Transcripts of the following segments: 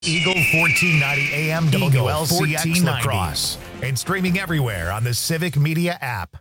Eagle 1490 AM WLCX La Crosse. And streaming everywhere on the Civic Media app.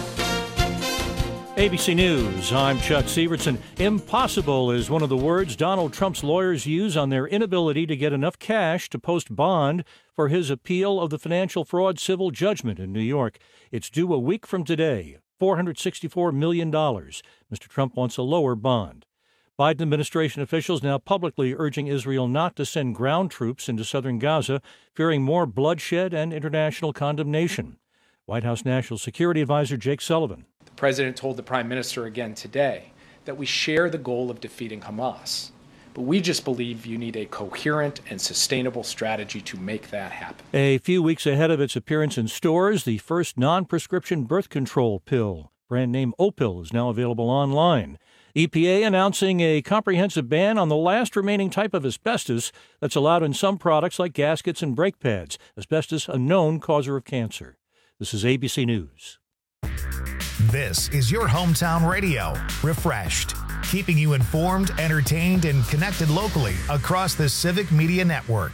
ABC News, I'm Chuck Severson. Impossible is one of the words Donald Trump's lawyers use on their inability to get enough cash to post bond for his appeal of the financial fraud civil judgment in New York. It's due a week from today, $464 million. Mr. Trump wants a lower bond. Biden administration officials now publicly urging Israel not to send ground troops into southern Gaza, fearing more bloodshed and international condemnation. White House National Security Advisor Jake Sullivan. The president told the prime minister again today that we share the goal of defeating Hamas, but we just believe you need a coherent and sustainable strategy to make that happen. A few weeks ahead of its appearance in stores, the first non-prescription birth control pill, brand name Opill, is now available online. EPA announcing a comprehensive ban on the last remaining type of asbestos that's allowed in some products like gaskets and brake pads. Asbestos, a known causer of cancer. This is ABC News. This is your hometown radio, Refreshed, keeping you informed, entertained, and connected locally across the Civic Media Network.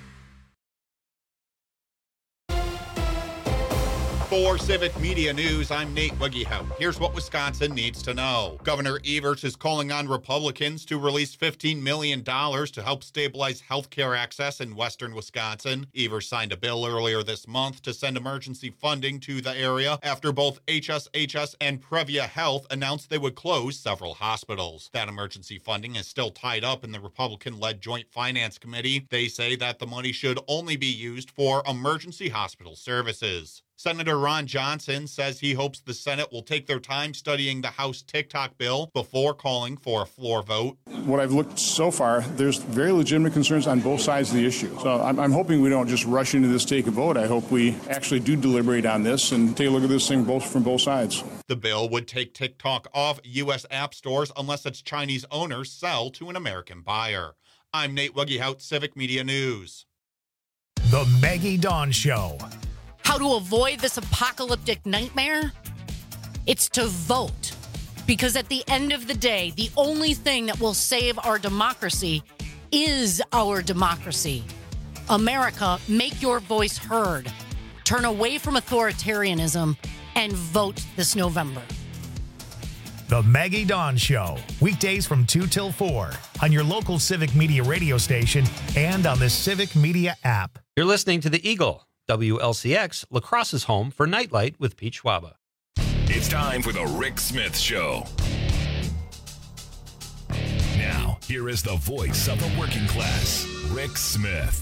For Civic Media News, I'm Nate Wiggyhout. Here's what Wisconsin needs to know. Governor Evers is calling on Republicans to release $15 million to help stabilize healthcare access in western Wisconsin. Evers signed a bill earlier this month to send emergency funding to the area after both HSHS and Previa Health announced they would close several hospitals. That emergency funding is still tied up in the Republican-led Joint Finance Committee. They say that the money should only be used for emergency hospital services. Senator Ron Johnson says he hopes the Senate will take their time studying the House TikTok bill before calling for a floor vote. What I've looked so far, there's very legitimate concerns on both sides of the issue. So I'm hoping we don't just rush into this, take a vote. I hope we actually do deliberate on this and take a look at this thing from both sides. The bill would take TikTok off U.S. app stores unless its Chinese owners sell to an American buyer. I'm Nate Wiggyhout, Civic Media News. The Maggie Dawn Show. How to avoid this apocalyptic nightmare? It's to vote. Because at the end of the day, the only thing that will save our democracy is our democracy. America, make your voice heard. Turn away from authoritarianism and vote this November. The Maggie Dawn Show. Weekdays from 2 till 4 on your local Civic Media radio station and on the Civic Media app. You're listening to The Eagle. WLCX, La Crosse's home for Nightlight with Pete Schwaba. It's time for the Rick Smith Show. Now, here is the voice of the working class, Rick Smith.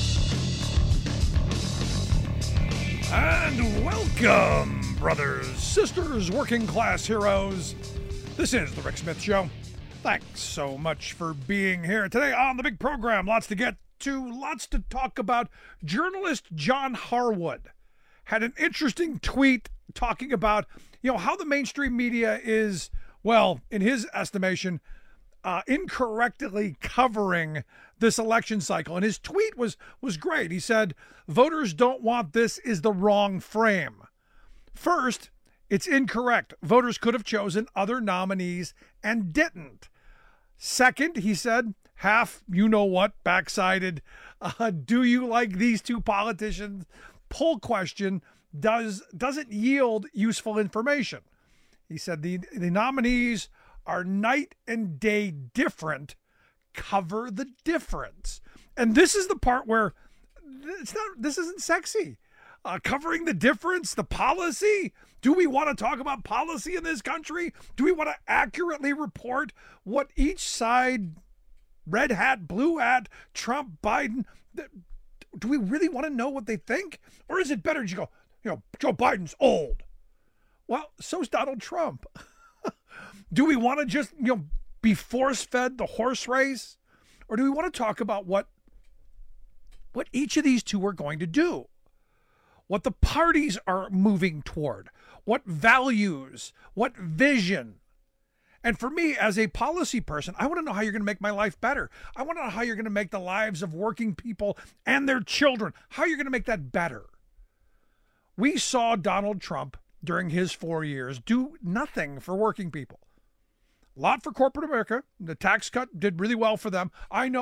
And welcome, brothers, sisters, working class heroes. This is the Rick Smith Show. Thanks so much for being here today on the big program. Lots to get to, lots to talk about. Journalist John Harwood had an interesting tweet talking about, how the mainstream media is, well, in his estimation, incorrectly covering this election cycle. And his tweet was great. He said, voters don't want this is the wrong frame. First, it's incorrect. Voters could have chosen other nominees and didn't. Second, he said, half you-know-what, backsided, do you like these two politicians? Poll question doesn't yield useful information. He said the nominees are night and day different. Cover the difference. And this is the part where this isn't sexy. Covering the difference, the policy. Do we want to talk about policy in this country? Do we want to accurately report what each side, red hat, blue hat, Trump, Biden, do we really want to know what they think? Or is it better to go, Joe Biden's old? Well, so's Donald Trump. Do we want to just, be force-fed the horse race? Or do we want to talk about what each of these two are going to do? What the parties are moving toward? What values? What vision? And for me, as a policy person, I want to know how you're going to make my life better. I want to know how you're going to make the lives of working people and their children, how you're going to make that better. We saw Donald Trump during his 4 years do nothing for working people. A lot for corporate America. The tax cut did really well for them. I know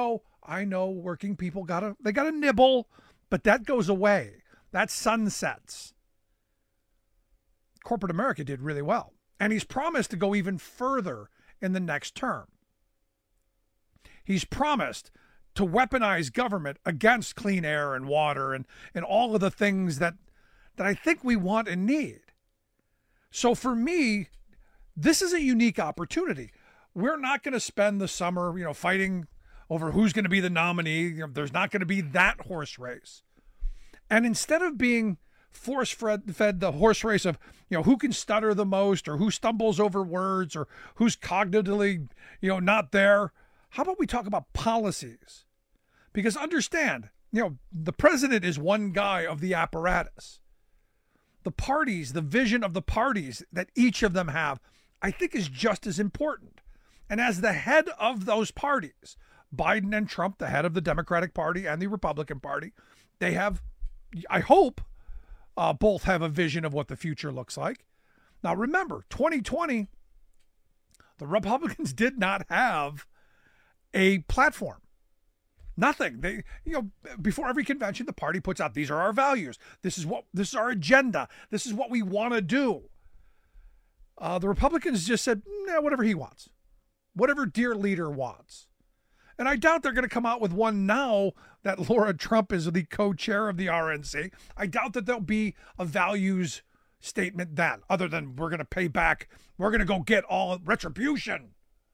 I know working people they gotta nibble, but that goes away. That sunsets. Corporate America did really well. And he's promised to go even further in the next term. He's promised to weaponize government against clean air and water and all of the things that I think we want and need. So for me, this is a unique opportunity. We're not going to spend the summer, fighting over who's going to be the nominee. There's not going to be that horse race. And instead of being force-fed the horse race of, who can stutter the most or who stumbles over words or who's cognitively, not there, how about we talk about policies? Because understand, the president is one guy of the apparatus. The parties, the vision of the parties that each of them have, I think is just as important. And as the head of those parties, Biden and Trump, the head of the Democratic Party and the Republican Party, they have, I hope, both have a vision of what the future looks like. Now remember, 2020, the Republicans did not have a platform. Nothing. They, before every convention, the party puts out, these are our values. This is our agenda. This is what we want to do. The Republicans just said, whatever he wants, whatever dear leader wants. And I doubt they're going to come out with one now that Laura Trump is the co-chair of the RNC. I doubt that there'll be a values statement then, other than we're going to pay back. We're going to go get all retribution.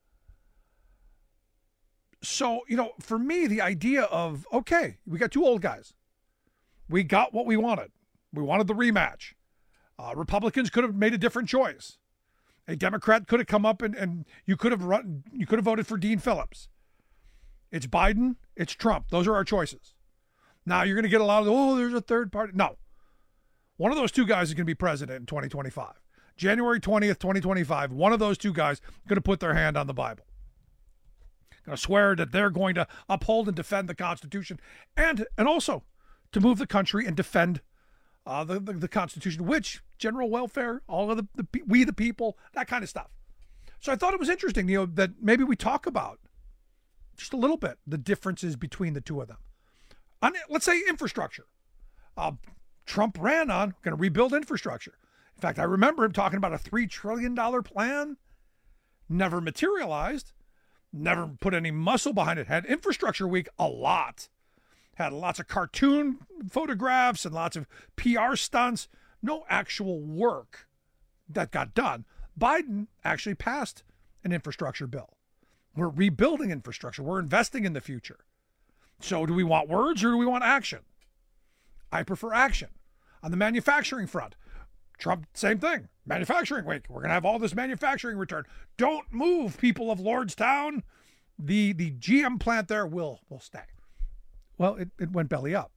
So, for me, the idea of, okay, we got two old guys. We got what we wanted. We wanted the rematch. Republicans could have made a different choice. A Democrat could have come up and you could have voted for Dean Phillips. It's Biden, it's Trump. Those are our choices. Now you're going to get a lot of, there's a third party. No. One of those two guys is going to be president in 2025. January 20th, 2025, one of those two guys is going to put their hand on the Bible. Going to swear that they're going to uphold and defend the Constitution and also to move the country and defend the Constitution, which general welfare, all of we the people, that kind of stuff. So I thought it was interesting, that maybe we talk about just a little bit the differences between the two of them. Let's say infrastructure. Trump ran on going to rebuild infrastructure. In fact, I remember him talking about a $3 trillion plan. Never materialized. Never put any muscle behind it. Had Infrastructure Week a lot. Had lots of cartoon photographs and lots of PR stunts. No actual work that got done. Biden actually passed an infrastructure bill. We're rebuilding infrastructure. We're investing in the future. So do we want words or do we want action? I prefer action. On the manufacturing front, Trump, same thing. Manufacturing week. We're going to have all this manufacturing return. Don't move, people of Lordstown. The GM plant there will stay. Well, it went belly up.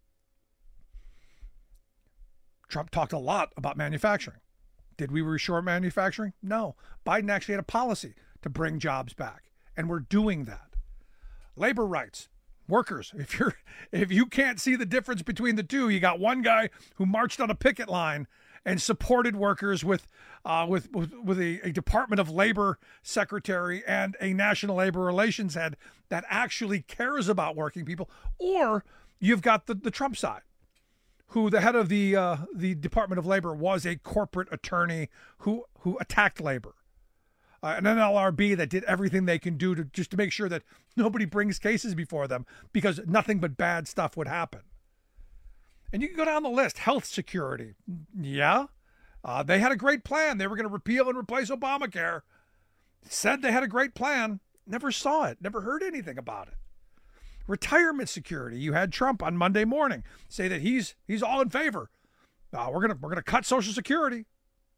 Trump talked a lot about manufacturing. Did we reshore manufacturing? No. Biden actually had a policy to bring jobs back. And we're doing that. Labor rights, workers. If you can't see the difference between the two, you got one guy who marched on a picket line and supported workers with a Department of Labor secretary and a National Labor Relations head that actually cares about working people, or you've got the Trump side, who the head of the Department of Labor was a corporate attorney who attacked labor. An NLRB that did everything they can do to make sure that nobody brings cases before them because nothing but bad stuff would happen. And you can go down the list. Health security. Yeah. They had a great plan. They were going to repeal and replace Obamacare. Said they had a great plan. Never saw it. Never heard anything about it. Retirement security. You had Trump on Monday morning say that he's all in favor. We're gonna cut Social Security.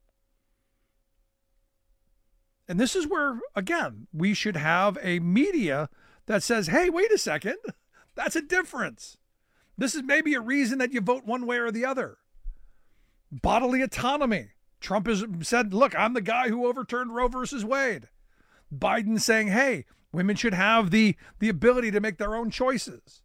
And this is where, again, we should have a media that says, hey, wait a second, that's a difference. This is maybe a reason that you vote one way or the other. Bodily autonomy. Trump has said, look, I'm the guy who overturned Roe versus Wade. Biden saying, hey, women should have the ability to make their own choices.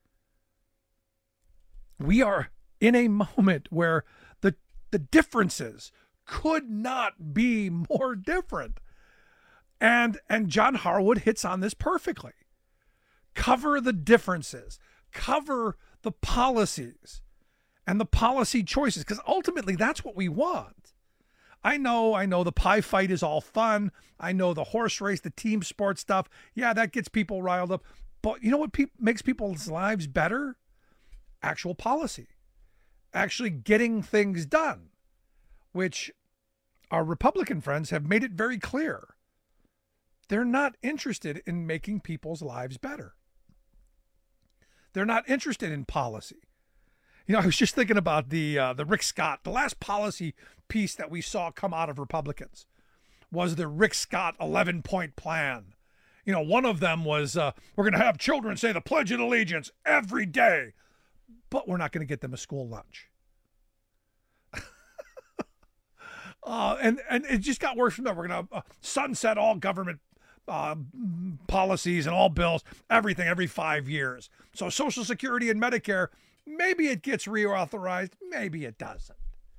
We are in a moment where the differences could not be more different. And John Harwood hits on this perfectly. Cover the differences. Cover the policies and the policy choices, because ultimately that's what we want. I know the pie fight is all fun. I know the horse race, the team sport stuff. Yeah, that gets people riled up. But you know what makes people's lives better? Actual policy. Actually getting things done, which our Republican friends have made it very clear. They're not interested in making people's lives better. They're not interested in policy. You know, I was just thinking about the Rick Scott, the last policy piece that we saw come out of Republicans was the Rick Scott 11-point plan. You know, one of them was we're going to have children say the Pledge of Allegiance every day, but we're not going to get them a school lunch. And it just got worse from there. We're going to sunset all government policies and all bills, everything every 5 years. So Social Security and Medicare, maybe it gets reauthorized, maybe it doesn't.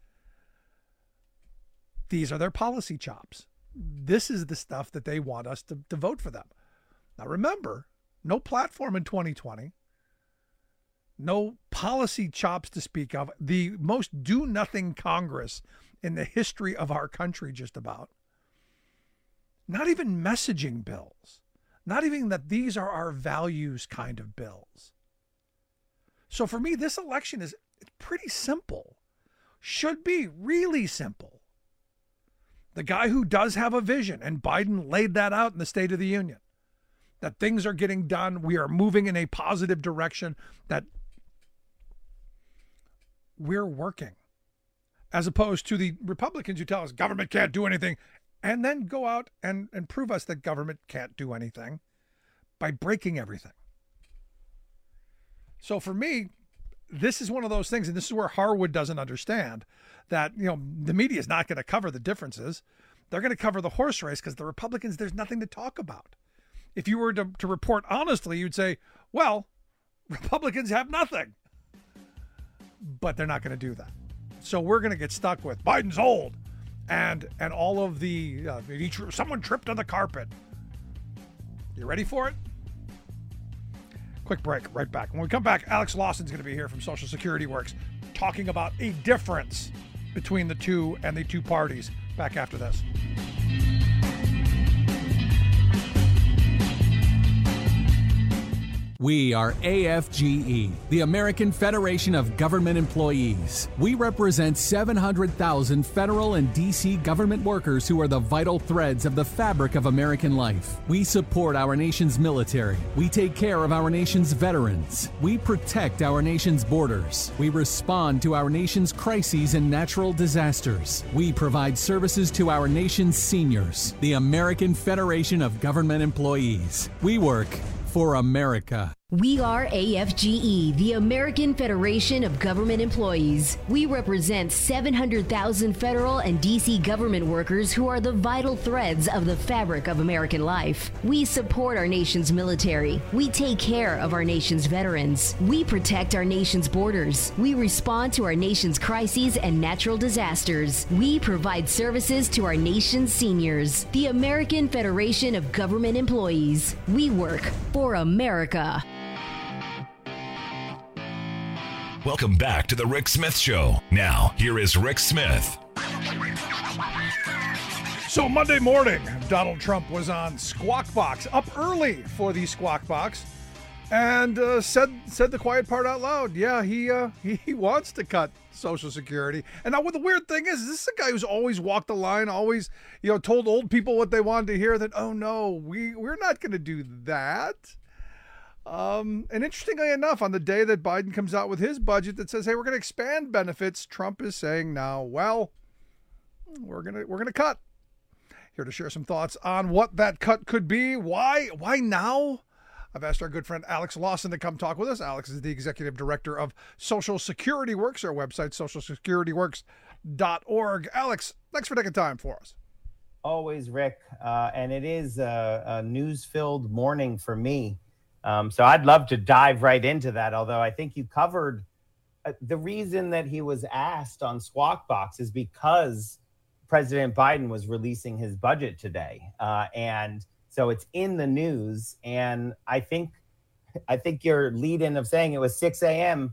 These are their policy chops. This is the stuff that they want us to vote for them. Now remember, no platform in 2020, no policy chops to speak of, the most do-nothing Congress in the history of our country just about. Not even messaging bills. Not even that these are our values kind of bills. So for me, this election it's pretty simple. Should be really simple. The guy who does have a vision, and Biden laid that out in the State of the Union, that things are getting done, we are moving in a positive direction, that we're working. As opposed to the Republicans who tell us government can't do anything, and then go out and prove us that government can't do anything by breaking everything. So for me, this is one of those things, and this is where Harwood doesn't understand, that, you know, the media is not going to cover the differences. They're going to cover the horse race, because the Republicans, there's nothing to talk about. If you were to report honestly, you'd say, well, Republicans have nothing. But they're not going to do that. So we're going to get stuck with Biden's old and all of the, someone tripped on the carpet. You ready for it? Quick break, right back. When we come back, Alex Lawson's going to be here from Social Security Works talking about a difference between the two and the two parties. Back after this. We are AFGE, the American Federation of Government Employees. We represent 700,000 federal and D.C. government workers who are the vital threads of the fabric of American life. We support our nation's military. We take care of our nation's veterans. We protect our nation's borders. We respond to our nation's crises and natural disasters. We provide services to our nation's seniors. The American Federation of Government Employees. We work for America. We are AFGE, the American Federation of Government Employees. We represent 700,000 federal and D.C. government workers who are the vital threads of the fabric of American life. We support our nation's military. We take care of our nation's veterans. We protect our nation's borders. We respond to our nation's crises and natural disasters. We provide services to our nation's seniors. The American Federation of Government Employees. We work for America. Welcome back to the Rick Smith Show. Now, here is Rick Smith. So Monday morning, Donald Trump was on Squawk Box, up early for the Squawk Box, and said the quiet part out loud. Yeah, he wants to cut Social Security. And now what the weird thing is, this is a guy who's always walked the line, always, told old people what they wanted to hear, that, oh no, we're not going to do that. And interestingly enough, on the day that Biden comes out with his budget that says, hey, we're going to expand benefits, Trump is saying now, well, we're going to cut. Here to share some thoughts on what that cut could be. Why now? I've asked our good friend Alex Lawson to come talk with us. Alex is the executive director of Social Security Works, our website, socialsecurityworks.org. Alex, thanks for taking time for us. Always, Rick. And it is a news-filled morning for me. So I'd love to dive right into that, although I think you covered the reason that he was asked on Squawk Box is because President Biden was releasing his budget today. And so it's in the news. And I think I think your lead-in of saying it was 6 a.m.,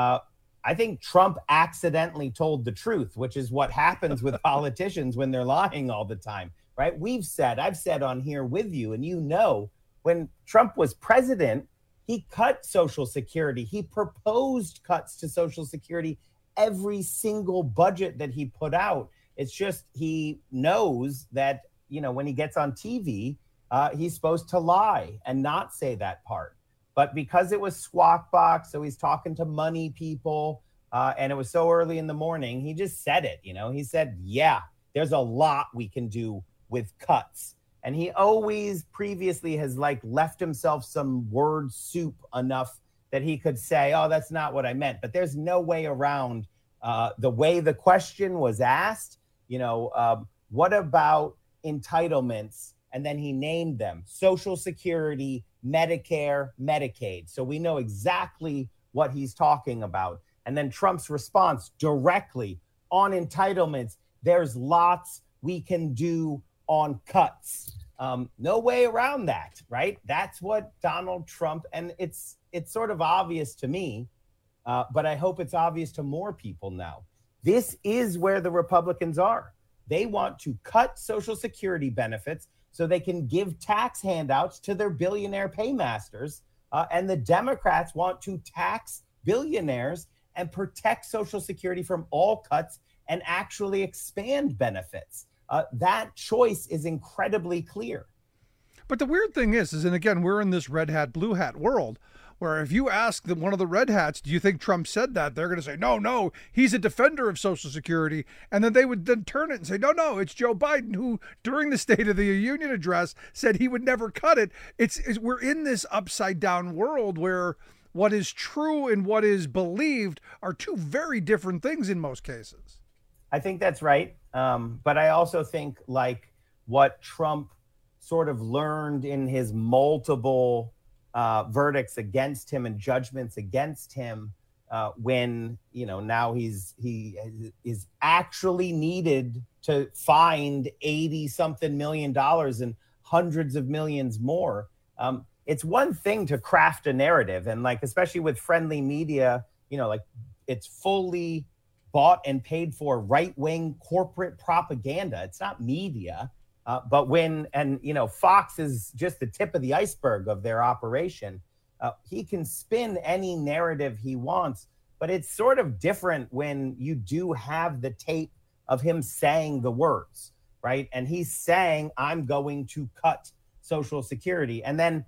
I think Trump accidentally told the truth, which is what happens with politicians when they're lying all the time, right? I've said on here with you, and you know, when Trump was president, he cut Social Security. He proposed cuts to Social Security every single budget that he put out. It's just he knows that, you know, when he gets on TV, he's supposed to lie and not say that part. But because it was Squawk Box, so he's talking to money people, and it was so early in the morning, he just said it, you know. He said, yeah, there's a lot we can do with cuts. And he always previously has like left himself some word soup enough that he could say, oh, that's not what I meant. But there's no way around the way the question was asked. You know, what about entitlements? And then he named them: Social Security, Medicare, Medicaid. So we know exactly what he's talking about. And then Trump's response directly on entitlements: there's lots we can do on cuts. No way around that, right? That's what Donald Trump, and it's sort of obvious to me, but I hope it's obvious to more people now. This is where the Republicans are. They want to cut Social Security benefits so they can give tax handouts to their billionaire paymasters. And the Democrats want to tax billionaires and protect Social Security from all cuts and actually expand benefits. That choice is incredibly clear. But the weird thing is, and again, we're in this red hat, blue hat world, where if you ask one of the red hats, do you think Trump said that? They're going to say, no, he's a defender of Social Security. And then they would then turn it and say, no, it's Joe Biden who, during the State of the Union address, said he would never cut it. We're in this upside down world where what is true and what is believed are two very different things in most cases. I think that's right. But I also think like what Trump sort of learned in his multiple verdicts against him and judgments against him, when, you know, now he is actually needed to find $80-something million and hundreds of millions more. It's one thing to craft a narrative, and like, especially with friendly media, you know, like it's fully bought and paid for right-wing corporate propaganda. It's not media. But you know, Fox is just the tip of the iceberg of their operation. He can spin any narrative he wants, but it's sort of different when you do have the tape of him saying the words, right? And he's saying, I'm going to cut Social Security. And then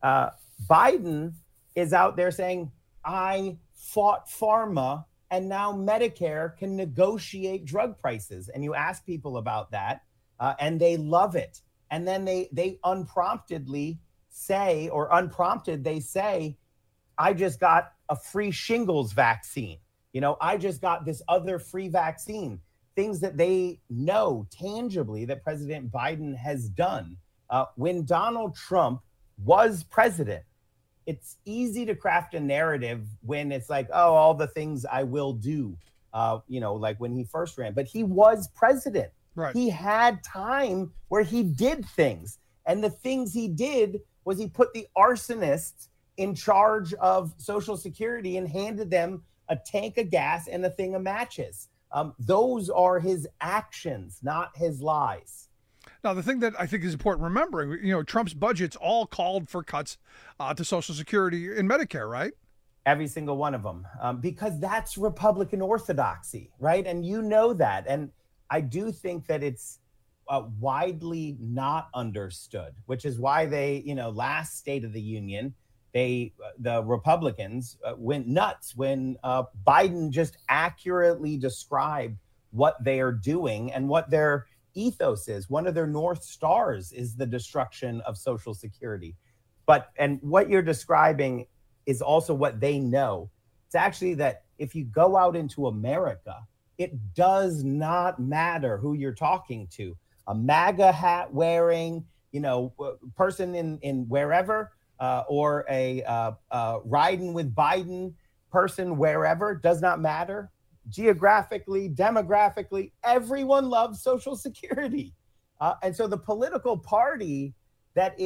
Biden is out there saying, I fought pharma and now Medicare can negotiate drug prices. And you ask people about that, and they love it. And then they unpromptedly say, or unprompted, they say, I just got a free shingles vaccine. You know, I just got this other free vaccine. Things that they know tangibly that President Biden has done. When Donald Trump was president, it's easy to craft a narrative when it's like, oh, all the things I will do, you know, like when he first ran. But he was president. Right. He had time where he did things. And the things he did was he put the arsonists in charge of Social Security and handed them a tank of gas and a thing of matches. Those are his actions, not his lies. Now, the thing that I think is important remembering, you know, Trump's budget's all called for cuts to Social Security and Medicare, right? Every single one of them, because that's Republican orthodoxy, right? And you know that. And I do think that it's widely not understood, which is why they, you know, last State of the Union, the Republicans went nuts when Biden just accurately described what they are doing and what their ethos is. One of their North Stars is the destruction of Social Security. And what you're describing is also what they know. It's actually that if you go out into America, it does not matter who you're talking to. A MAGA hat wearing, you know, person in wherever, or a riding with Biden person wherever, does not matter. Geographically, demographically, everyone loves Social Security. And so the political party that is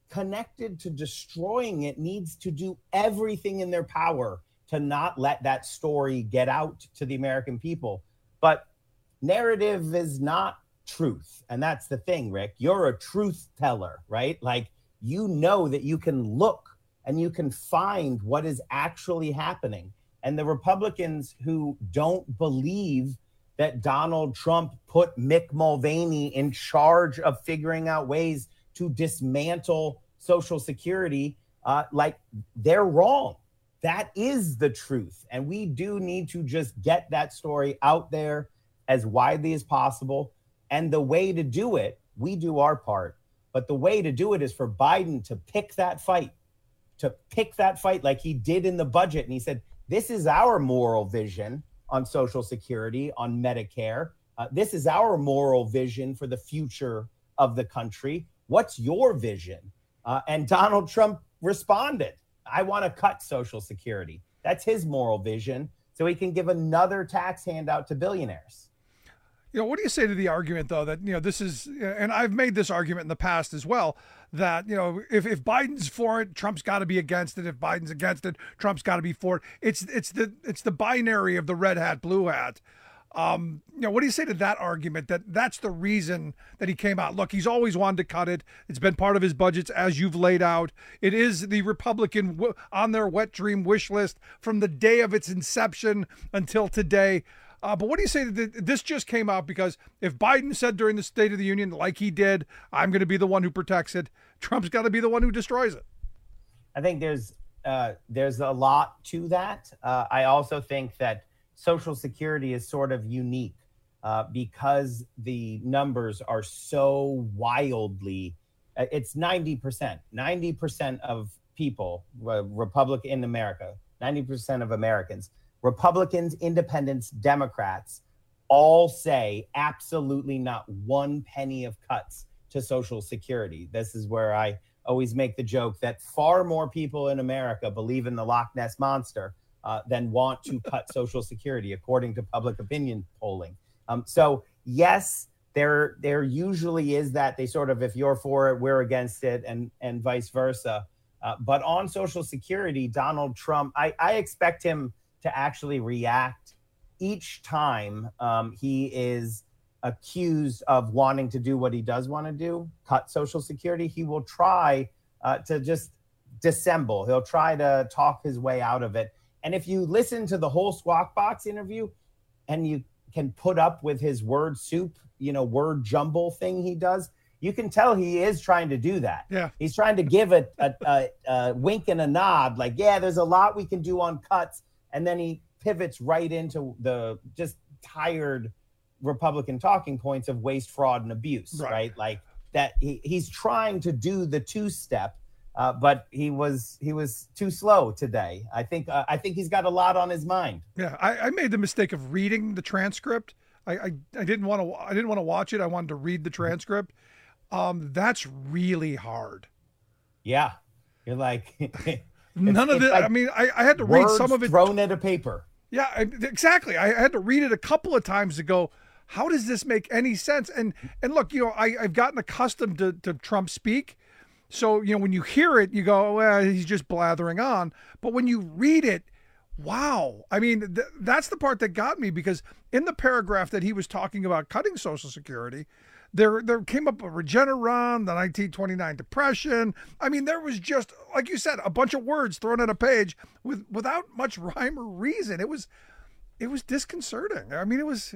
connected to destroying it, needs to do everything in their power to not let that story get out to the American people. But narrative is not truth. And that's the thing, Rick. You're a truth teller, right? Like, you know that you can look and you can find what is actually happening. And the Republicans who don't believe that Donald Trump put Mick Mulvaney in charge of figuring out ways to dismantle Social Security, they're wrong. That is the truth. And we do need to just get that story out there as widely as possible. And the way to do it, we do our part. But the way to do it is for Biden to pick that fight like he did in the budget. And he said, this is our moral vision on Social Security, on Medicare. This is our moral vision for the future of the country. What's your vision? And Donald Trump responded, I want to cut Social Security. That's his moral vision, so he can give another tax handout to billionaires. What do you say to the argument, though, that, this is, and I've made this argument in the past as well, that, if Biden's for it, Trump's got to be against it. If Biden's against it, Trump's got to be for it. It's the binary of the red hat, blue hat. What do you say to that argument, that that's the reason that he came out? Look, he's always wanted to cut it. It's been part of his budgets, as you've laid out. It is the Republican on their wet dream wish list from the day of its inception until today. But what do you say that this just came out because if Biden said during the State of the Union, like he did, I'm going to be the one who protects it, Trump's got to be the one who destroys it? I think there's a lot to that. I also think that Social Security is sort of unique because the numbers are so wildly, it's 90%. 90% of people, Republican in America, 90% of Americans, Republicans, independents, Democrats, all say absolutely not one penny of cuts to Social Security. This is where I always make the joke that far more people in America believe in the Loch Ness Monster than want to cut Social Security, according to public opinion polling. So yes, there usually is that they sort of, if you're for it, we're against it, and vice versa. But on Social Security, Donald Trump, I expect him to actually react each time he is accused of wanting to do what he does want to do, cut Social Security. He will try to just dissemble. He'll try to talk his way out of it. And if you listen to the whole Squawk Box interview and you can put up with his word soup, word jumble thing he does, you can tell he is trying to do that. Yeah. He's trying to give a wink and a nod, like, yeah, there's a lot we can do on cuts. And then he pivots right into the just tired Republican talking points of waste, fraud, and abuse, right? Like that he's trying to do the two-step, but he was too slow today. I think he's got a lot on his mind. Yeah, I made the mistake of reading the transcript. I didn't want to watch it. I wanted to read the transcript. That's really hard. Yeah, you're like. None of it. Like, I mean, I had to read some of it thrown at a paper. Yeah, exactly. I had to read it a couple of times to go, how does this make any sense? And look, I've gotten accustomed to Trump speak. So, when you hear it, you go, well, he's just blathering on. But when you read it, wow. I mean, that's the part that got me, because in the paragraph that he was talking about cutting Social Security, there came up a Regeneron, the 1929 Depression. I mean, there was just, like you said, a bunch of words thrown on a page without much rhyme or reason. It was disconcerting. I mean, it was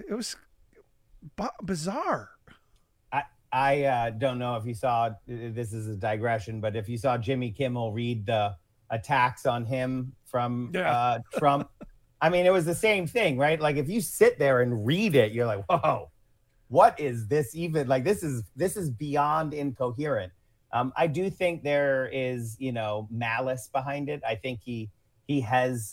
bizarre. I don't know if you saw, this is a digression, but if you saw Jimmy Kimmel read the attacks on him from Trump, I mean, it was the same thing, right? Like, if you sit there and read it, you're like, whoa. What is this even? Like, this is beyond incoherent. I do think there is, malice behind it. I think he has,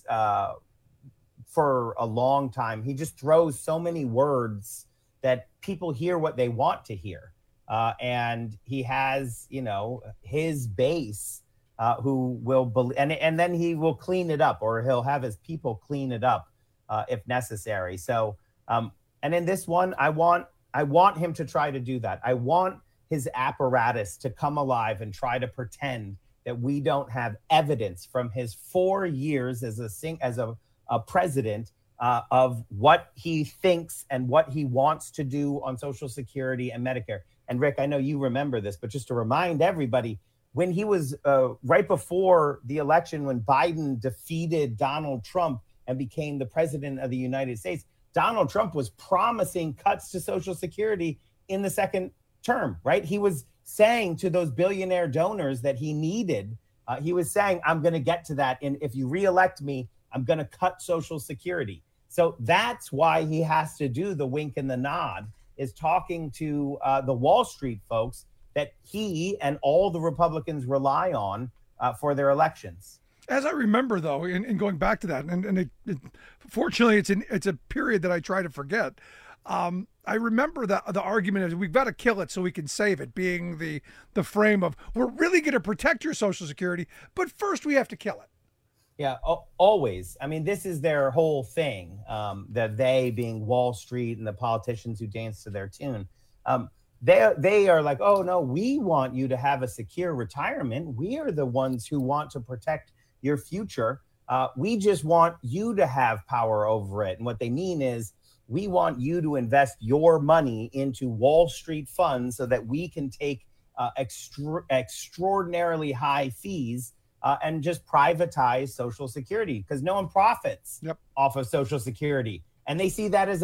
for a long time, he just throws so many words that people hear what they want to hear. And he has, his base who will believe, and then he will clean it up, or he'll have his people clean it up if necessary. So, and in this one, I want him to try to do that. I want his apparatus to come alive and try to pretend that we don't have evidence from his 4 years as a president of what he thinks and what he wants to do on Social Security and Medicare. And Rick, I know you remember this, but just to remind everybody, when he was right before the election, when Biden defeated Donald Trump and became the president of the United States, Donald Trump was promising cuts to Social Security in the second term, right? He was saying to those billionaire donors that he needed, he was saying, I'm going to get to that. And if you reelect me, I'm going to cut Social Security. So that's why he has to do the wink and the nod, is talking to the Wall Street folks that he and all the Republicans rely on for their elections. As I remember, though, in going back to that, and fortunately, it's a period that I try to forget. I remember the argument is we've got to kill it so we can save it, being the frame of we're really going to protect your Social Security, but first we have to kill it. Yeah, always. I mean, this is their whole thing, that they being Wall Street and the politicians who dance to their tune. They are like, oh, no, we want you to have a secure retirement. We are the ones who want to protect your future. We just want you to have power over it. And what they mean is we want you to invest your money into Wall Street funds so that we can take extraordinarily high fees and just privatize Social Security, because no one profits off of Social Security. And they see that as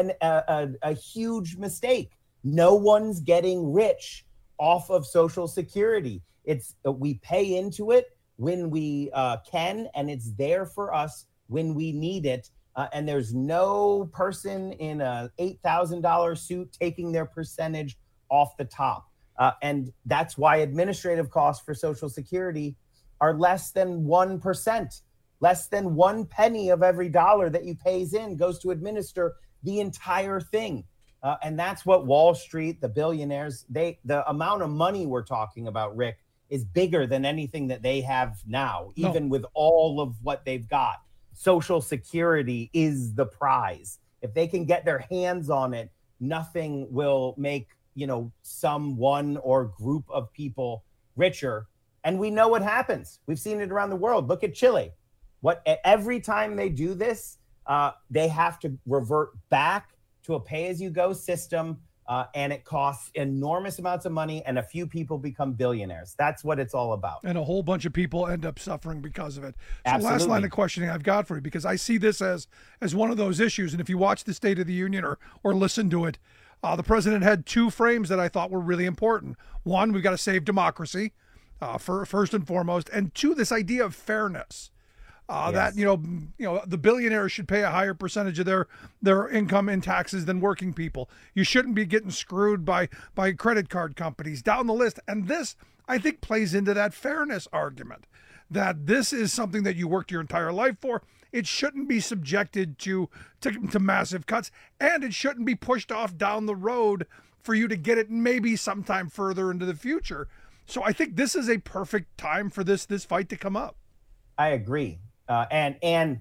a huge mistake. No one's getting rich off of Social Security. We pay into it when we can, and it's there for us when we need it. And there's no person in a $8,000 suit taking their percentage off the top. And that's why administrative costs for Social Security are less than 1%. Less than 1 penny of every dollar that you pays in goes to administer the entire thing. And that's what Wall Street, the billionaires, the amount of money we're talking about, Rick, is bigger than anything that they have now, even with all of what they've got. Social Security is the prize. If they can get their hands on it, nothing will make, someone or group of people richer. And we know what happens. We've seen it around the world. Look at Chile. Every time they do this, they have to revert back to a pay-as-you-go system, and it costs enormous amounts of money, and a few people become billionaires. That's what it's all about. And a whole bunch of people end up suffering because of it. So Absolutely. Last line of questioning I've got for you, because I see this as one of those issues, and if you watch the State of the Union or listen to it, the president had two frames that I thought were really important. One, we've got to save democracy, first and foremost, and two, this idea of fairness. That the billionaires should pay a higher percentage of their income in taxes than working people. You shouldn't be getting screwed by credit card companies down the list. And this, I think, plays into that fairness argument, that this is something that you worked your entire life for. It shouldn't be subjected to massive cuts, and it shouldn't be pushed off down the road for you to get it maybe sometime further into the future. So I think this is a perfect time for this fight to come up. I agree. And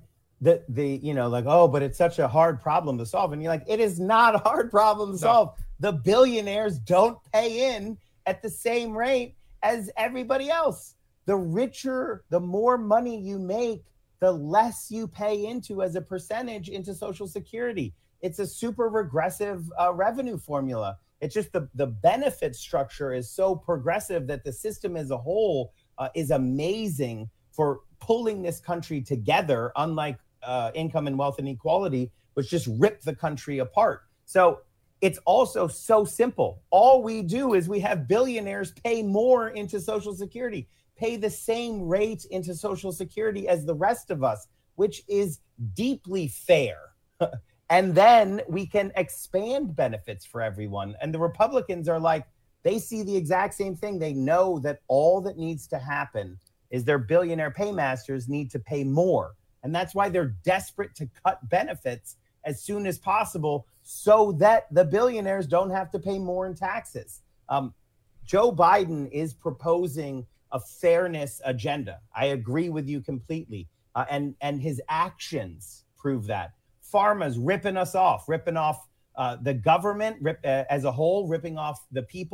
but it's such a hard problem to solve. And you're like, it is not a hard problem to solve. The billionaires don't pay in at the same rate as everybody else. The richer, the more money you make, the less you pay into as a percentage into Social Security. It's a super regressive revenue formula. It's just the benefit structure is so progressive that the system as a whole is amazing for pulling this country together, unlike income and wealth inequality, which just ripped the country apart. So it's also so simple. All we do is we have billionaires pay more into Social Security, pay the same rate into Social Security as the rest of us, which is deeply fair. And then we can expand benefits for everyone. And the Republicans are like, they see the exact same thing. They know that all that needs to happen is their billionaire paymasters need to pay more. And that's why they're desperate to cut benefits as soon as possible so that the billionaires don't have to pay more in taxes. Joe Biden is proposing a fairness agenda. I agree with you completely. And his actions prove that. Pharma's ripping us off, ripping off the government as a whole, ripping off the people.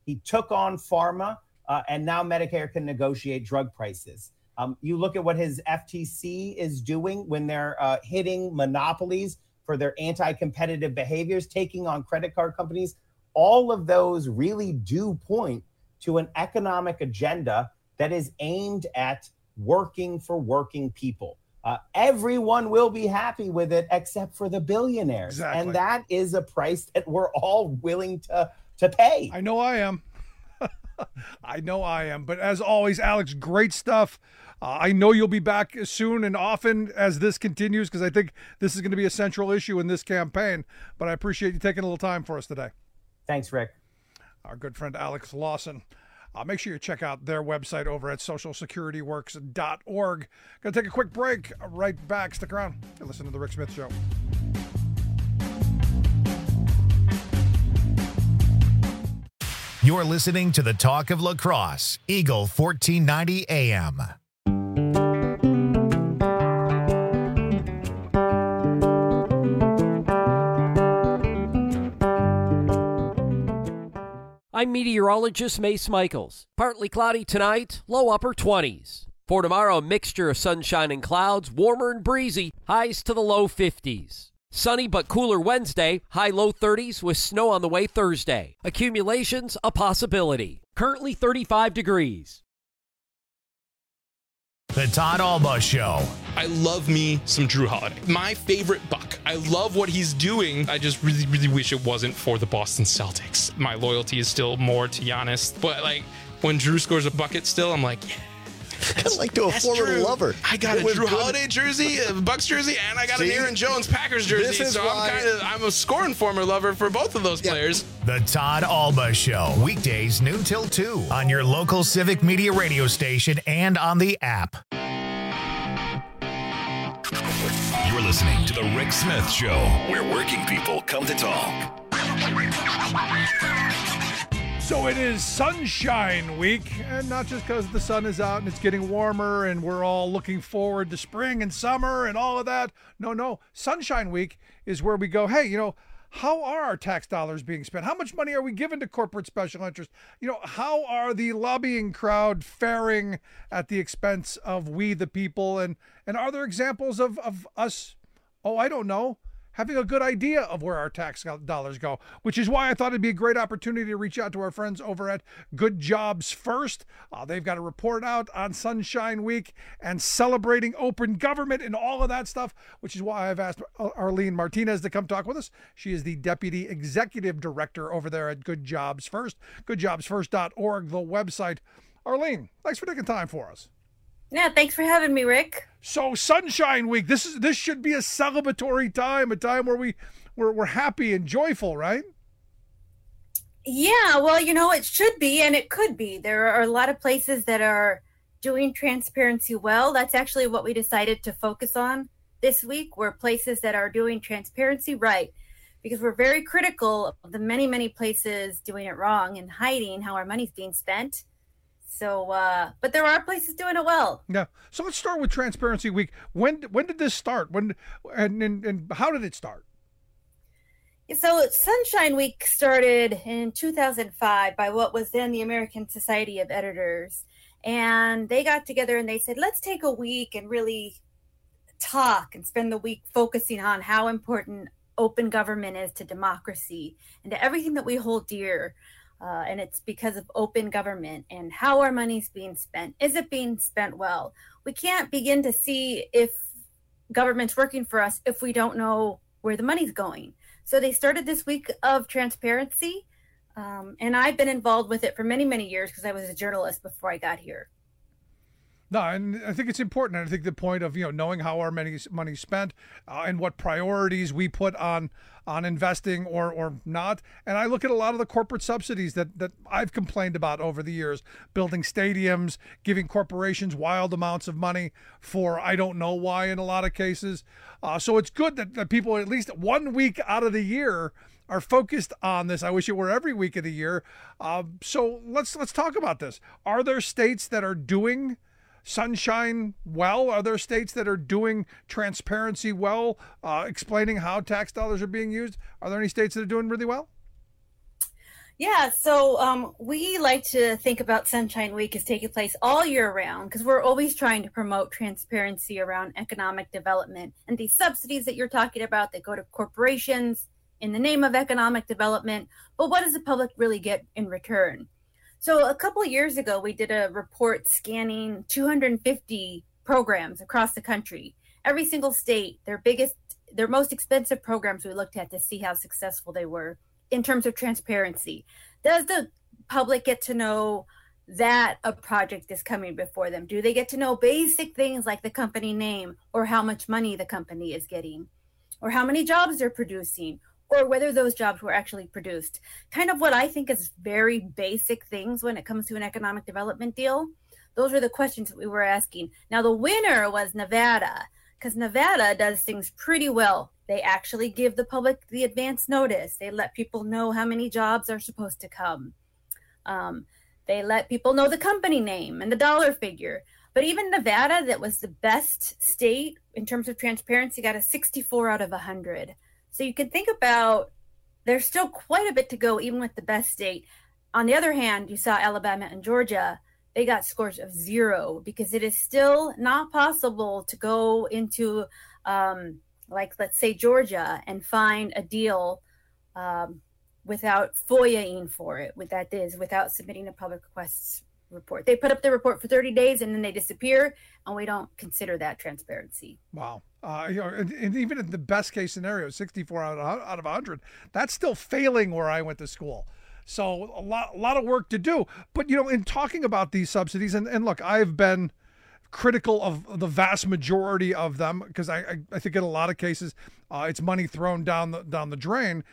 He took on pharma, and now Medicare can negotiate drug prices. You look at what his FTC is doing when they're hitting monopolies for their anti-competitive behaviors, taking on credit card companies. All of those really do point to an economic agenda that is aimed at working for working people. Everyone will be happy with it except for the billionaires. Exactly. And that is a price that we're all willing to pay. I know I am. I know I am. But as always, Alex, great stuff. I know you'll be back as soon and often as this continues, because I think this is going to be a central issue in this campaign. But I appreciate you taking a little time for us today. Thanks, Rick. Our good friend Alex Lawson. Make sure you check out their website over at socialsecurityworks.org. Going to take a quick break. Right back. Stick around. You're listening to The Rick Smith Show. You're listening to the Talk of La Crosse, Eagle 1490 AM. I'm meteorologist Mace Michaels. Partly cloudy tonight, low upper 20s. For tomorrow, a mixture of sunshine and clouds, warmer and breezy, highs to the low 50s. Sunny but cooler Wednesday, high low 30s with snow on the way Thursday. Accumulations a possibility. Currently 35 degrees. The Todd Alba Show. I love me some Drew Holiday. My favorite Buck. I love what he's doing. I just really, really wish it wasn't for the Boston Celtics. My loyalty is still more to Giannis. But like when Drew scores a bucket still, I'm like, yeah. Kind of like to a former lover. I got a Drew Holiday jersey, a Bucks jersey, and I got an Aaron Jones Packers jersey. So I'm a scoring former lover for both of those players. The Todd Alba Show. Weekdays noon till 2 on your local Civic Media radio station and on the app. You're listening to The Rick Smith Show, where working people come to talk. So it is Sunshine Week, and not just because the sun is out and it's getting warmer and we're all looking forward to spring and summer and all of that. No. Sunshine Week is where we go, hey, how are our tax dollars being spent? How much money are we giving to corporate special interest? How are the lobbying crowd faring at the expense of we the people? And are there examples of us, I don't know, having a good idea of where our tax dollars go, which is why I thought it'd be a great opportunity to reach out to our friends over at Good Jobs First. They've got a report out on Sunshine Week and celebrating open government and all of that stuff, which is why I've asked Arlene Martinez to come talk with us. She is the Deputy Executive Director over there at Good Jobs First, goodjobsfirst.org, the website. Arlene, thanks for taking time for us. Yeah, thanks for having me, Rick. So Sunshine Week, this should be a celebratory time, a time where we're happy and joyful, right? Yeah, well, it should be and it could be. There are a lot of places that are doing transparency well. That's actually what we decided to focus on this week, were places that are doing transparency right, because we're very critical of the many, many places doing it wrong and hiding how our money's being spent. So, but there are places doing it well. Yeah. So let's start with Transparency Week. When did this start? And how did it start? So Sunshine Week started in 2005 by what was then the American Society of Editors. And they got together and they said, let's take a week and really talk and spend the week focusing on how important open government is to democracy and to everything that we hold dear. And it's because of open government and how our money's being spent. Is it being spent well? We can't begin to see if government's working for us if we don't know where the money's going. So they started this week of transparency. And I've been involved with it for many, many years because I was a journalist before I got here. No, and I think it's important. And I think the point of knowing how our money's spent and what priorities we put on investing or not. And I look at a lot of the corporate subsidies that I've complained about over the years, building stadiums, giving corporations wild amounts of money for I don't know why in a lot of cases. So it's good that people at least 1 week out of the year are focused on this. I wish it were every week of the year. So let's talk about this. Are there states that are doing Sunshine well? Are there states that are doing transparency well, explaining how tax dollars are being used? Are there any states that are doing really well? Yeah, so we like to think about Sunshine Week as taking place all year round because we're always trying to promote transparency around economic development. And these subsidies that you're talking about, they go to corporations in the name of economic development. But what does the public really get in return? So a couple of years ago, we did a report scanning 250 programs across the country. Every single state, their most expensive programs we looked at to see how successful they were in terms of transparency. Does the public get to know that a project is coming before them? Do they get to know basic things like the company name or how much money the company is getting or how many jobs they're producing or whether those jobs were actually produced? Kind of what I think is very basic things when it comes to an economic development deal. Those are the questions that we were asking. Now, the winner was Nevada, because Nevada does things pretty well. They actually give the public the advance notice. They let people know how many jobs are supposed to come. They let people know the company name and the dollar figure. But even Nevada, that was the best state in terms of transparency, got a 64 out of 100. So you can think about there's still quite a bit to go, even with the best state. On the other hand, you saw Alabama and Georgia. They got scores of 0 because it is still not possible to go into, like, let's say Georgia and find a deal without FOIA-ing for it, without submitting a public requests report. They put up the report for 30 days and then they disappear, and we don't consider that transparency. Wow. And even in the best case scenario, 64 out of 100, that's still failing where I went to school. So a lot of work to do. But, in talking about these subsidies, and look, I've been critical of the vast majority of them because I think in a lot of cases it's money thrown down the drain.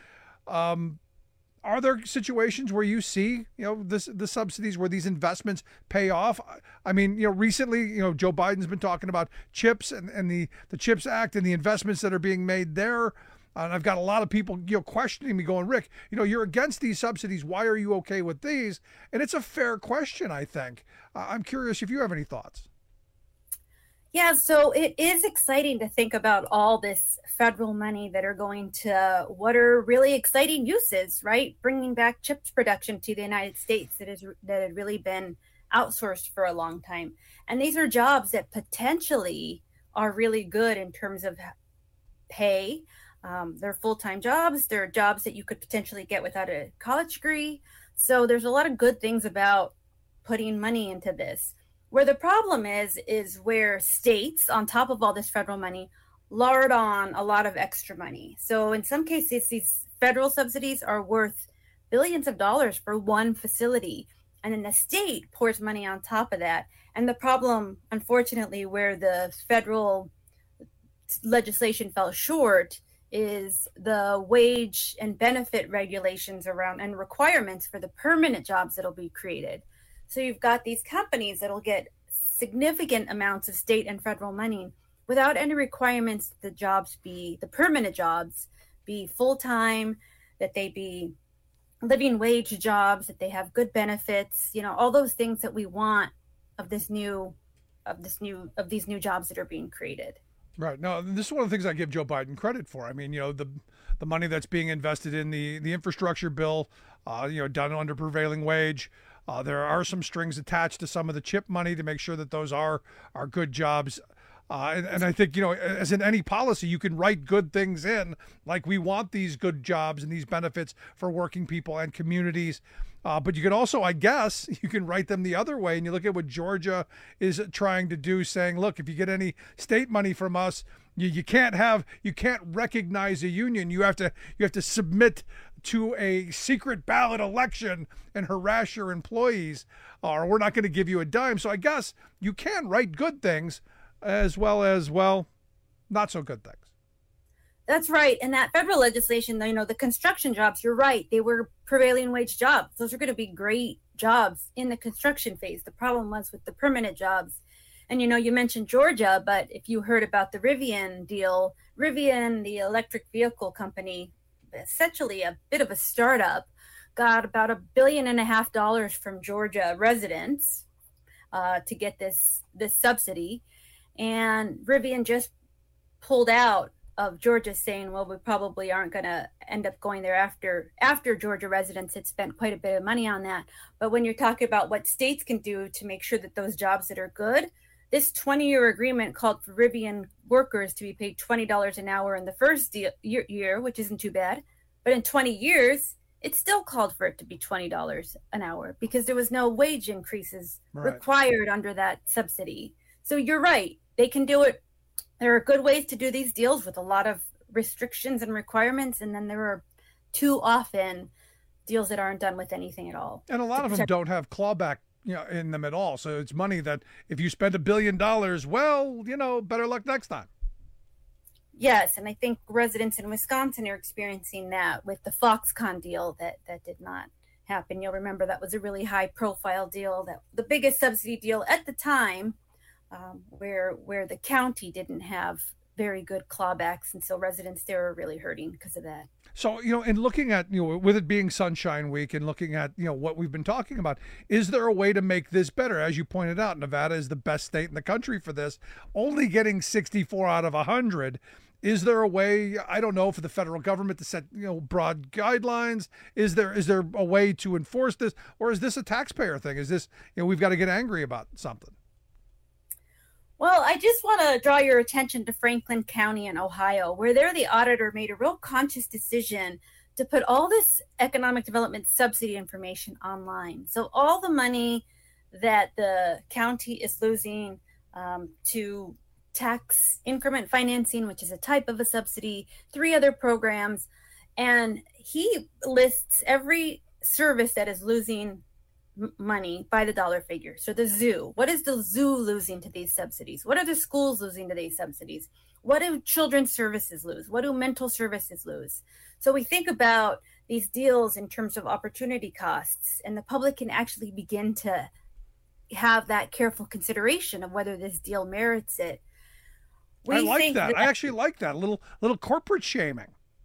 Are there situations where you see, the subsidies where these investments pay off? I mean, recently, Joe Biden's been talking about CHIPS and the CHIPS Act and the investments that are being made there. And I've got a lot of people, questioning me going, Rick, you're against these subsidies. Why are you okay with these? And it's a fair question, I think. I'm curious if you have any thoughts. Yeah, so it is exciting to think about all this federal money that are going to what are really exciting uses, right? Bringing back chips production to the United States that had really been outsourced for a long time. And these are jobs that potentially are really good in terms of pay. They're full-time jobs. They're jobs that you could potentially get without a college degree. So there's a lot of good things about putting money into this. Where the problem is where states, on top of all this federal money, lard on a lot of extra money. So in some cases, these federal subsidies are worth billions of dollars for one facility. And then the state pours money on top of that. And the problem, unfortunately, where the federal legislation fell short is the wage and benefit regulations around and requirements for the permanent jobs that'll be created. So you've got these companies that'll get significant amounts of state and federal money without any requirements that the permanent jobs be full-time, that they be living wage jobs, that they have good benefits, all those things that we want of these new jobs that are being created. Right. No, this is one of the things I give Joe Biden credit for. I mean, the money that's being invested in the infrastructure bill, done under prevailing wage. There are some strings attached to some of the CHIP money to make sure that those are good jobs. And I think, as in any policy, you can write good things in, like we want these good jobs and these benefits for working people and communities. But you can also, I guess, you can write them the other way. And you look at what Georgia is trying to do, saying, look, if you get any state money from us, you can't recognize a union. You have to submit to a secret ballot election and harass your employees, or we're not going to give you a dime. So I guess you can write good things as well as, not so good things. That's right. And that federal legislation, the construction jobs, you're right. They were prevailing wage jobs. Those are going to be great jobs in the construction phase. The problem was with the permanent jobs. And, you mentioned Georgia, but if you heard about the Rivian deal, Rivian, the electric vehicle company, essentially a bit of a startup, got about $1.5 billion from Georgia residents to get this subsidy. And Rivian just pulled out Georgia saying, well, we probably aren't going to end up going there after Georgia residents had spent quite a bit of money on that. But when you're talking about what states can do to make sure that those jobs that are good, this 20-year agreement called for Rivian workers to be paid $20 an hour in the first year, which isn't too bad. But in 20 years, it still called for it to be $20 an hour because there was no wage increases required under that subsidy. So you're right. They can do it. There are good ways to do these deals with a lot of restrictions and requirements. And then there are too often deals that aren't done with anything at all. And a lot of them don't have clawback in them at all. So it's money that if you spend $1 billion, well, better luck next time. Yes, and I think residents in Wisconsin are experiencing that with the Foxconn deal that did not happen. You'll remember that was a really high-profile deal, that the biggest subsidy deal at the time, where the county didn't have very good clawbacks, and so residents there are really hurting because of that. So, in looking at, with it being Sunshine Week and looking at, what we've been talking about, is there a way to make this better? As you pointed out, Nevada is the best state in the country for this, only getting 64 out of 100. Is there a way, I don't know, for the federal government to set, broad guidelines? Is there a way to enforce this? Or is this a taxpayer thing? Is this, we've got to get angry about something? Well, I just want to draw your attention to Franklin County in Ohio, where the auditor made a real conscious decision to put all this economic development subsidy information online. So all the money that the county is losing to tax increment financing, which is a type of a subsidy, 3 other programs, and he lists every service that is losing money by the dollar figure. So the zoo, what is the zoo losing to these subsidies? What are the schools losing to these subsidies? What do children's services lose? What do mental services lose? So we think about these deals in terms of opportunity costs, and the public can actually begin to have that careful consideration of whether this deal merits it. I like that. I actually like that. A little corporate shaming.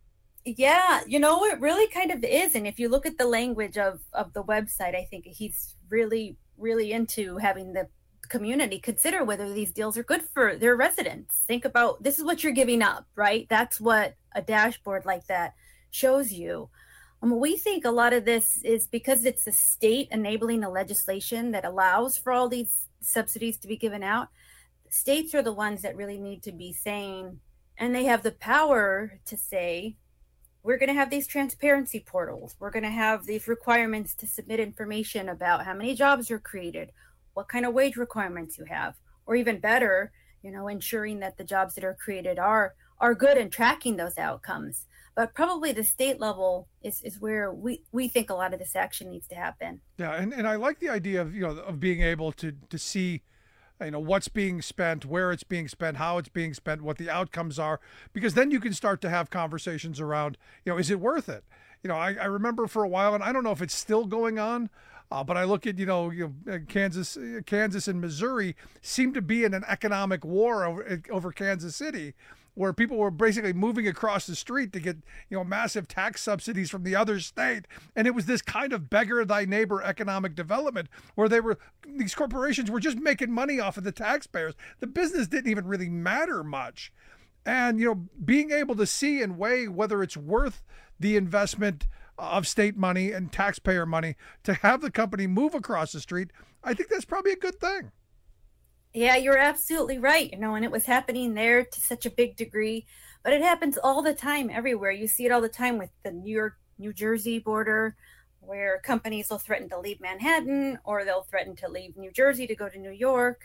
Yeah, it really kind of is. And if you look at the language of the website, I think he's really, really into having the community consider whether these deals are good for their residents. Think about, this is what you're giving up, right? That's what a dashboard like that shows you. We think a lot of this is because it's a state enabling a legislation that allows for all these subsidies to be given out. States are the ones that really need to be saying, and they have the power to say, we're going to have these transparency portals. We're going to have these requirements to submit information about how many jobs are created, what kind of wage requirements you have, or even better, ensuring that the jobs that are created are good and tracking those outcomes. But probably the state level is where we think a lot of this action needs to happen. Yeah, and I like the idea of of being able to see what's being spent, where it's being spent, how it's being spent, what the outcomes are, because then you can start to have conversations around, is it worth it? I remember for a while, and I don't know if it's still going on, but I look at, Kansas and Missouri seem to be in an economic war over Kansas City, where people were basically moving across the street to get, massive tax subsidies from the other state. And it was this kind of beggar thy neighbor economic development where these corporations were just making money off of the taxpayers. The business didn't even really matter much. And, being able to see and weigh whether it's worth the investment of state money and taxpayer money to have the company move across the street, I think that's probably a good thing. Yeah, you're absolutely right. And it was happening there to such a big degree, but it happens all the time everywhere. You see it all the time with the New Jersey border, where companies will threaten to leave Manhattan, or they'll threaten to leave New Jersey to go to New York.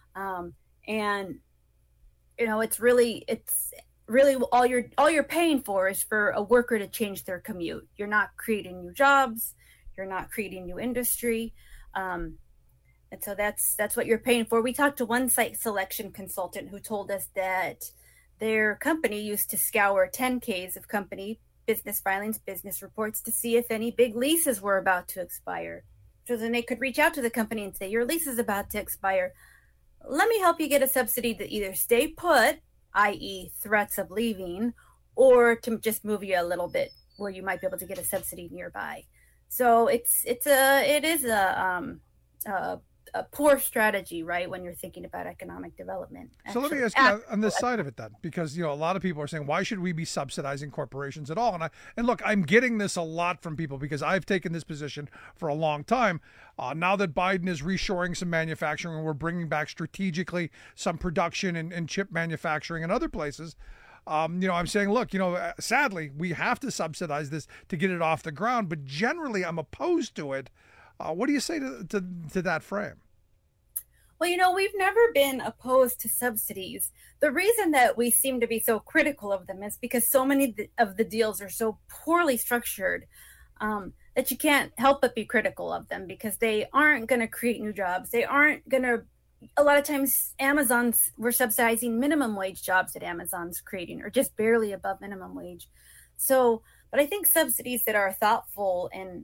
It's really all you're paying for is for a worker to change their commute. You're not creating new jobs. You're not creating new industry. And so that's what you're paying for. We talked to one site selection consultant who told us that their company used to scour 10Ks of company business filings, business reports to see if any big leases were about to expire. So then they could reach out to the company and say, your lease is about to expire. Let me help you get a subsidy to either stay put, i.e. threats of leaving, or to just move you a little bit where you might be able to get a subsidy nearby. So it is a a poor strategy, right, when you're thinking about economic development. So let me ask you on this side of it then, because a lot of people are saying, why should we be subsidizing corporations at all? And look, I'm getting this a lot from people because I've taken this position for a long time. Now that Biden is reshoring some manufacturing and we're bringing back strategically some production and chip manufacturing and other places, I'm saying, look, sadly, we have to subsidize this to get it off the ground. But generally, I'm opposed to it. What do you say to that frame? Well, we've never been opposed to subsidies. The reason that we seem to be so critical of them is because so many of the deals are so poorly structured that you can't help but be critical of them because they aren't going to create new jobs. They aren't going to. A lot of times we're subsidizing minimum wage jobs that Amazon's creating or just barely above minimum wage. So, but I think subsidies that are thoughtful and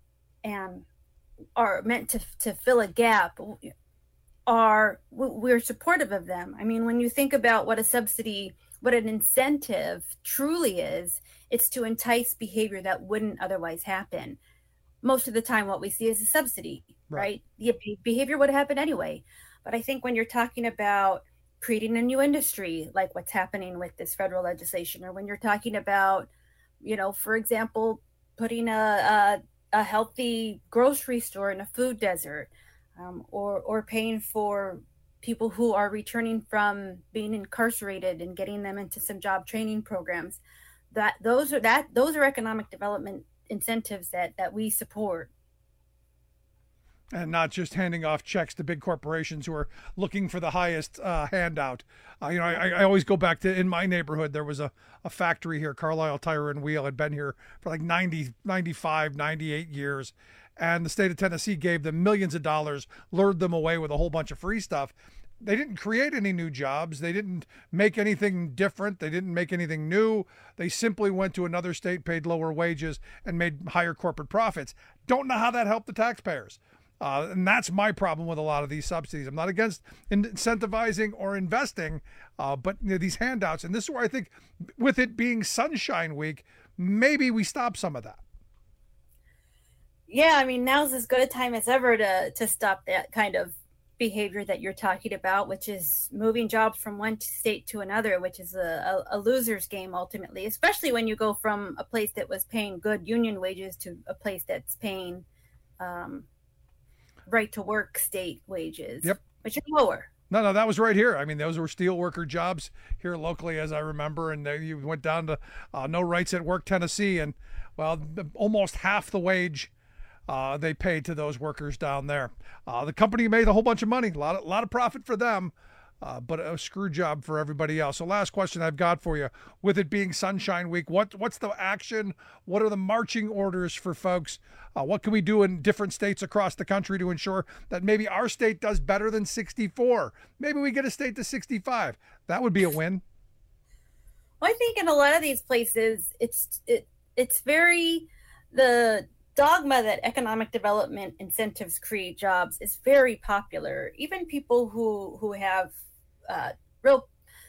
are meant to fill a gap we're supportive of them. I mean, when you think about what an incentive truly is, it's to entice behavior that wouldn't otherwise happen. Most of the time what we see is a subsidy, right? The behavior would happen anyway. But I think when you're talking about creating a new industry, like what's happening with this federal legislation, or when you're talking about, for example, putting a healthy grocery store in a food desert, or paying for people who are returning from being incarcerated and getting them into some job training programs, those are economic development incentives that we support. And not just handing off checks to big corporations who are looking for the highest handout. I always go back to, in my neighborhood, there was a factory here, Carlisle Tire and Wheel, had been here for like 90, 95, 98 years. And the state of Tennessee gave them millions of dollars, lured them away with a whole bunch of free stuff. They didn't create any new jobs. They didn't make anything different. They didn't make anything new. They simply went to another state, paid lower wages, and made higher corporate profits. Don't know how that helped the taxpayers. And that's my problem with a lot of these subsidies. I'm not against incentivizing or investing, but these handouts, and this is where I think with it being Sunshine Week, maybe we stop some of that. Yeah, I mean, now's as good a time as ever to stop that kind of behavior that you're talking about, which is moving jobs from one state to another, which is a loser's game ultimately, especially when you go from a place that was paying good union wages to a place that's paying right to work state wages, which are lower. No, that was right here. I mean, those were steel worker jobs here locally, as I remember. And you went down to No Rights at Work, Tennessee, and almost half the wage they paid to those workers down there. The company made a whole bunch of money, a lot of profit for them, but a screw job for everybody else. So last question I've got for you, with it being Sunshine Week, what's the action? What are the marching orders for folks? What can we do in different states across the country to ensure that maybe our state does better than 64? Maybe we get a state to 65. That would be a win. Well, I think in a lot of these places, it's very, the dogma that economic development incentives create jobs is very popular. Even people who have real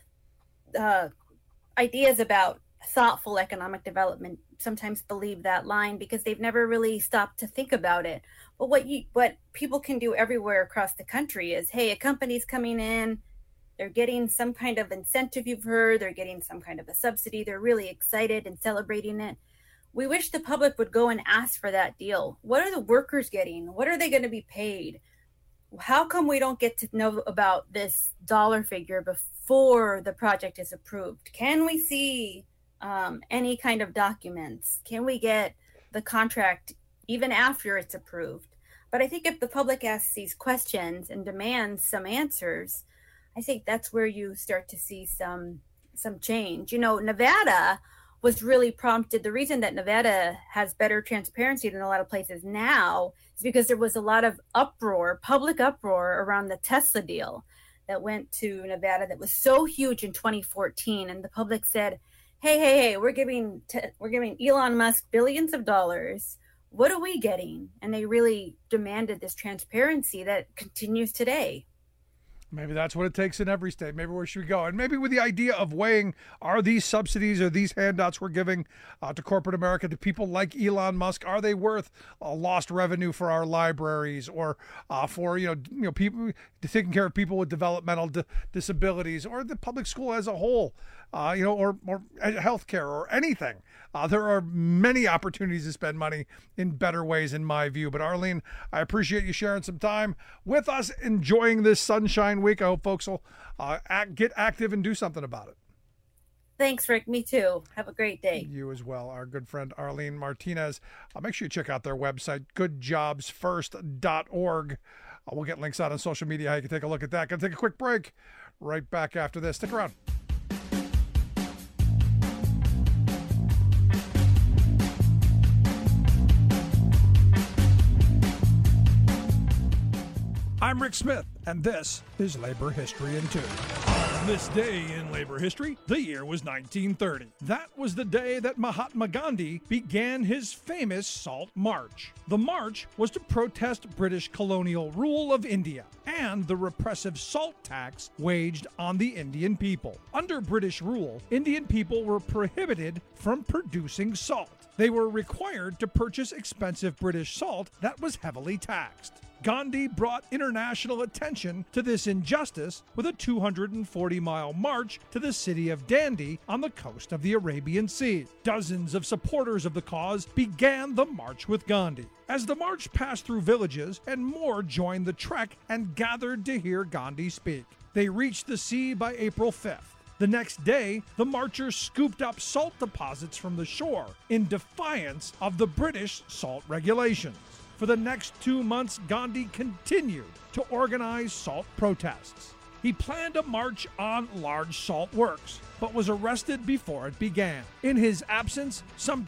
ideas about thoughtful economic development sometimes believe that line because they've never really stopped to think about it. But what people can do everywhere across the country is, hey, a company's coming in, they're getting some kind of incentive, you've heard, they're getting some kind of a subsidy, they're really excited and celebrating it. We wish the public would go and ask for that deal. What are the workers getting? What are they going to be paid? How come we don't get to know about this dollar figure before the project is approved? Can we see any kind of documents? Can we get the contract even after it's approved? But I think if the public asks these questions and demands some answers, I think that's where you start to see some change. Nevada was really prompted. The reason that Nevada has better transparency than a lot of places now is because there was a lot of public uproar around the Tesla deal that went to Nevada that was so huge in 2014. And the public said, hey, we're giving Elon Musk billions of dollars. What are we getting? And they really demanded this transparency that continues today. Maybe that's what it takes in every state. Maybe where should we go? And maybe with the idea of weighing, are these subsidies or these handouts we're giving to corporate America, to people like Elon Musk, are they worth lost revenue for our libraries or for people taking care of people with developmental disabilities, or the public school as a whole, or healthcare or anything? There are many opportunities to spend money in better ways, in my view. But Arlene, I appreciate you sharing some time with us, enjoying this Sunshine Week. I hope folks will get active and do something about it. Thanks, Rick. Me too. Have a great day. You as well. Our good friend Arlene Martinez. Make sure you check out their website, goodjobsfirst.org. We'll get links out on social media how you can take a look at that. Going to take a quick break. Right back after this. Stick around. I'm Rick Smith, and this is Labor History in 2. On this day in labor history, the year was 1930. That was the day that Mahatma Gandhi began his famous Salt March. The march was to protest British colonial rule of India and the repressive salt tax waged on the Indian people. Under British rule, Indian people were prohibited from producing salt. They were required to purchase expensive British salt that was heavily taxed. Gandhi brought international attention to this injustice with a 240-mile march to the city of Dandi on the coast of the Arabian Sea. Dozens of supporters of the cause began the march with Gandhi. As the march passed through villages, and more joined the trek and gathered to hear Gandhi speak. They reached the sea by April 5th. The next day, the marchers scooped up salt deposits from the shore in defiance of the British salt regulations. For the next 2 months, Gandhi continued to organize salt protests. He planned a march on large salt works, but was arrested before it began. In his absence, some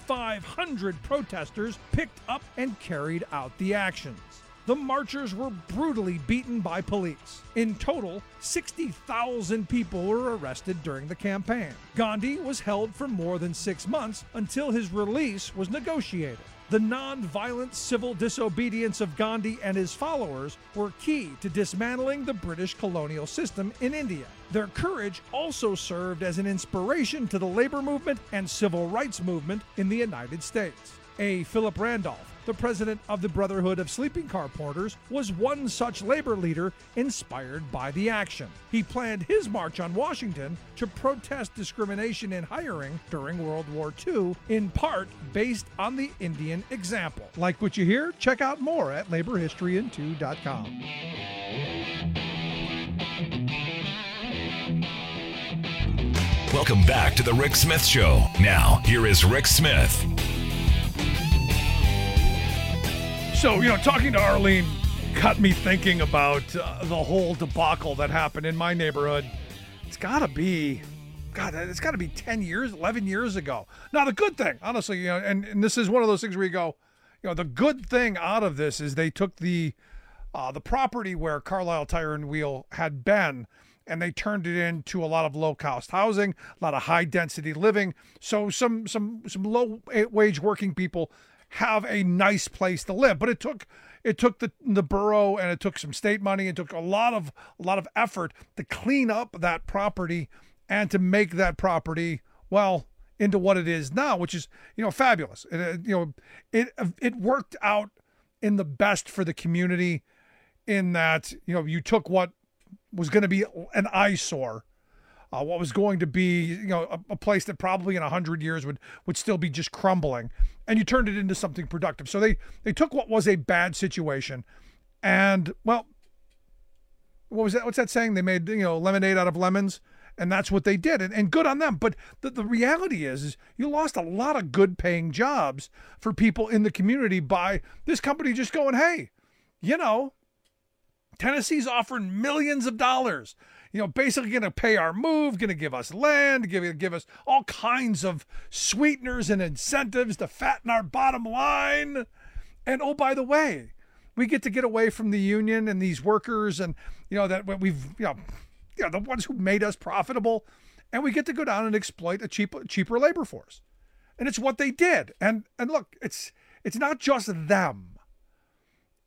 2,500 protesters picked up and carried out the actions. The marchers were brutally beaten by police. In total, 60,000 people were arrested during the campaign. Gandhi was held for more than 6 months until his release was negotiated. The non-violent civil disobedience of Gandhi and his followers were key to dismantling the British colonial system in India. Their courage also served as an inspiration to the labor movement and civil rights movement in the United States. A. Philip Randolph, the president of the Brotherhood of Sleeping Car Porters, was one such labor leader inspired by the action. He planned his march on Washington to protest discrimination in hiring during World War II, in part based on the Indian example. Like what you hear? Check out more at laborhistoryin2.com. Welcome back to the Rick Smith Show. Now, here is Rick Smith. So, talking to Arlene got me thinking about the whole debacle that happened in my neighborhood. It's got to be 10 years, 11 years ago. Now, the good thing, honestly, and this is one of those things where you go, the good thing out of this is they took the property where Carlisle Tire and Wheel had been, and they turned it into a lot of low-cost housing, a lot of high-density living. So some low-wage working people have a nice place to live. But it took the borough, and it took some state money. It took a lot of effort to clean up that property and to make that property, well, into what it is now, which is, fabulous. It worked out in the best for the community, in that, you took what was going to be an eyesore, what was going to be, a place that probably in 100 years would still be just crumbling, and you turned it into something productive. So they took what was a bad situation, and, well, what was that? What's that saying? They made, lemonade out of lemons, and that's what they did, and good on them. But the reality is you lost a lot of good paying jobs for people in the community by this company just going, hey, Tennessee's offering millions of dollars, basically going to pay our move, going to give us land, give us all kinds of sweeteners and incentives to fatten our bottom line. And, oh, by the way, we get to get away from the union and these workers and, that we've, the ones who made us profitable, and we get to go down and exploit a cheaper labor force. And it's what they did. And look, it's not just them.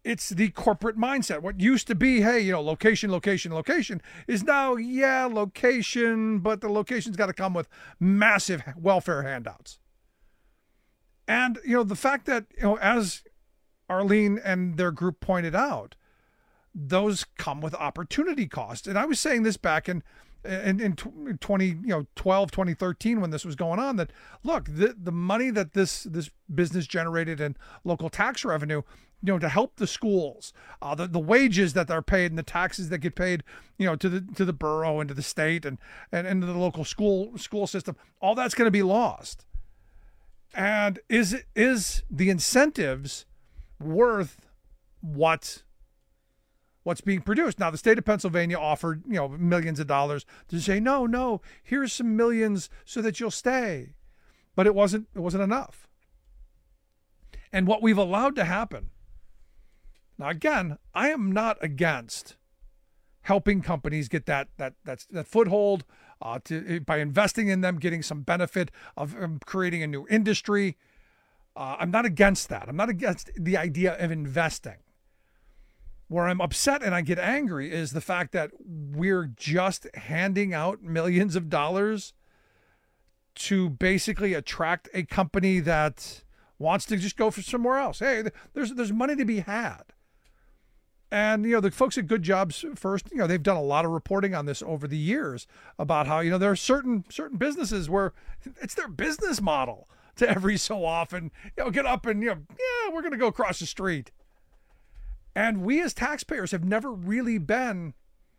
It's the corporate mindset. What used to be, hey, location, location, location, is now, yeah, location, but the location's got to come with massive welfare handouts. And, the fact that, as Arlene and their group pointed out, those come with opportunity costs. And I was saying this back in 2012, 2013, when this was going on, that look, the money that this business generated in local tax revenue, to help the schools, the wages that they're paid and the taxes that get paid, to the borough and to the state and to the local school system, all that's going to be lost. And is the incentives worth what's being produced? Now, the state of Pennsylvania offered, millions of dollars to say, no, here's some millions so that you'll stay. But it wasn't enough. And what we've allowed to happen. Now, again, I am not against helping companies get that foothold by investing in them, getting some benefit of creating a new industry. I'm not against that. I'm not against the idea of investing. Where I'm upset and I get angry is the fact that we're just handing out millions of dollars to basically attract a company that wants to just go for somewhere else. Hey, there's money to be had. And, the folks at Good Jobs First, they've done a lot of reporting on this over the years about how, there are certain businesses where it's their business model to every so often, get up and, we're going to go across the street. And we as taxpayers have never really been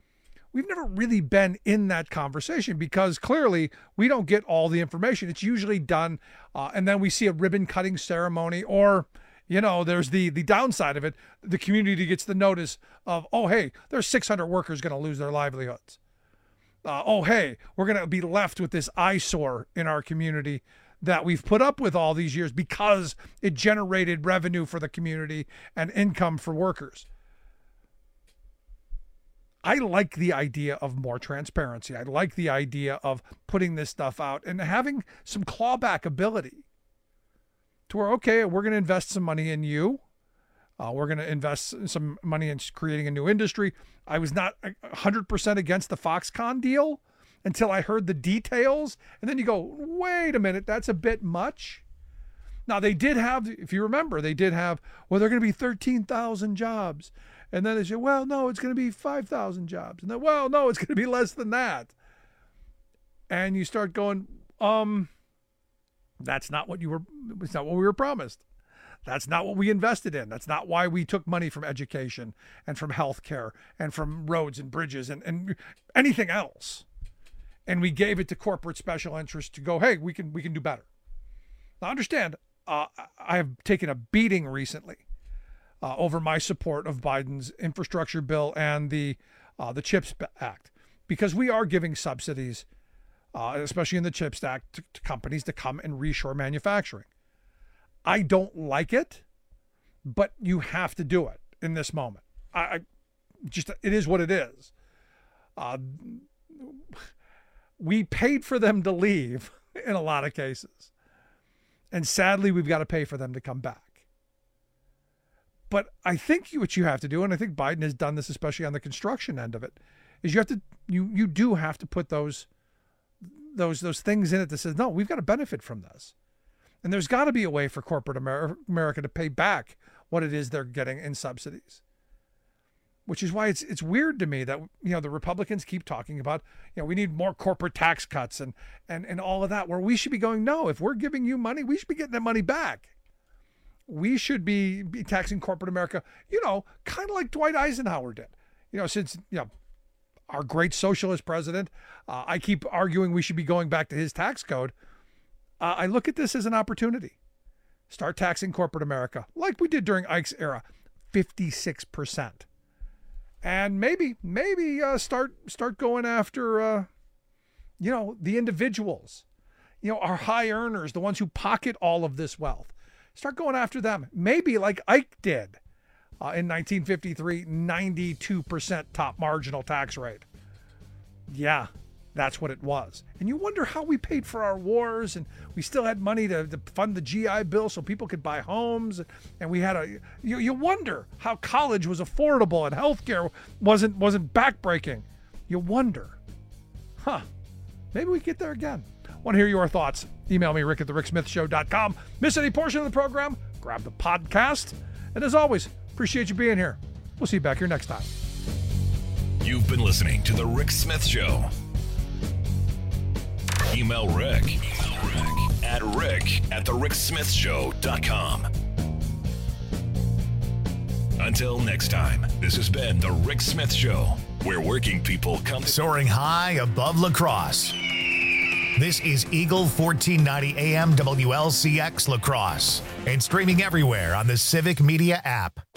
in that conversation because clearly we don't get all the information. It's usually done, and then we see a ribbon cutting ceremony, or, there's the downside of it. The community gets the notice of, oh, hey, there's 600 workers going to lose their livelihoods. Oh, hey, we're going to be left with this eyesore in our community that we've put up with all these years because it generated revenue for the community and income for workers. I like the idea of more transparency. I like the idea of putting this stuff out and having some clawback ability to where, okay, we're going to invest some money in you. We're going to invest some money in creating a new industry. I was not 100% against the Foxconn deal until I heard the details. And then you go, wait a minute, that's a bit much. Now, they did have, if you remember, they're going to be 13,000 jobs. And then they said, well, no, it's going to be 5,000 jobs. And then, well, no, it's going to be less than that. And you start going, that's not what it's not what we were promised. That's not what we invested in. That's not why we took money from education and from healthcare and from roads and bridges and anything else. And we gave it to corporate special interests to go, hey, we can do better. Now, understand, I have taken a beating recently over my support of Biden's infrastructure bill and the CHIPS Act, because we are giving subsidies, especially in the CHIPS Act, to companies to come and reshore manufacturing. I don't like it, but you have to do it in this moment. It is what it is. We paid for them to leave in a lot of cases. And sadly, we've got to pay for them to come back. But I think what you have to do, and I think Biden has done this, especially on the construction end of it, is you do have to put those things in it that says, no, we've got to benefit from this. And there's got to be a way for corporate America to pay back what it is they're getting in subsidies. Which is why it's weird to me that, the Republicans keep talking about, we need more corporate tax cuts and all of that, where we should be going, no, if we're giving you money, we should be getting that money back. We should be taxing corporate America, kind of like Dwight Eisenhower did. Since, our great socialist president, I keep arguing we should be going back to his tax code. I look at this as an opportunity. Start taxing corporate America like we did during Ike's era, 56%. And maybe start going after, the individuals, our high earners, the ones who pocket all of this wealth. Start going after them. Maybe like Ike did in 1953, 92% top marginal tax rate. Yeah, That's what it was. And you wonder how we paid for our wars, and we still had money to fund the GI Bill so people could buy homes. And we had you wonder how college was affordable and healthcare wasn't backbreaking. You wonder. Maybe we get there again. Want to hear your thoughts? Email me, rick@thericksmithshow.com. Miss any portion of the program? Grab the podcast. And as always, appreciate you being here. We'll see you back here next time. You've been listening to The Rick Smith Show. Email Rick at rick@thericksmithshow.com. Until next time, this has been The Rick Smith Show, where working people come soaring high above La Crosse. This is Eagle 1490 AM WLCX La Crosse and streaming everywhere on the Civic Media app.